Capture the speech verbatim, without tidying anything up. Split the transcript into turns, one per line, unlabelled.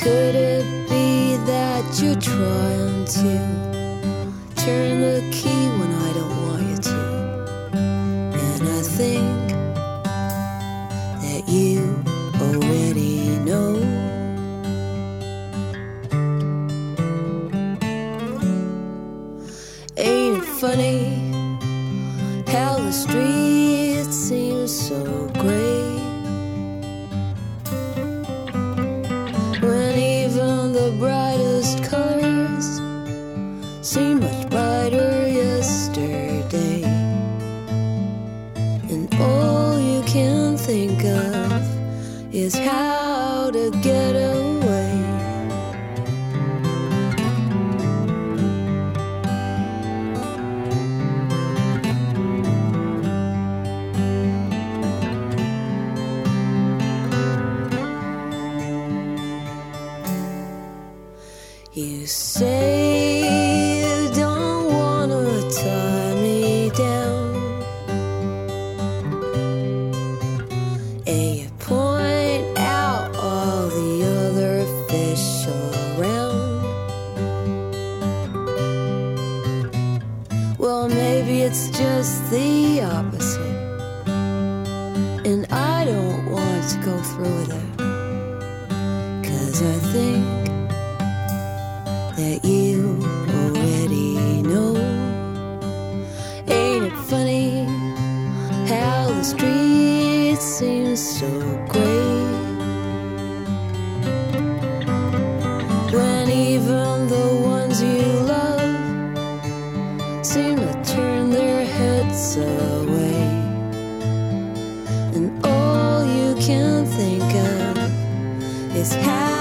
Could it be that you're trying to turn the key when I don't want you to? And I think that you already know. Ain't it funny how the street seems so gray when even the brightest colors seemed much brighter yesterday, and all you can think of is how to get away. You say you don't wanna tie me down, and you point out all the other fish around. Well, maybe it's just the opposite, and I don't want to go through with it, 'cause I think that you already know. Ain't it funny how the street seems so gray when even the ones you love seem to turn their heads away, and all you can think of is how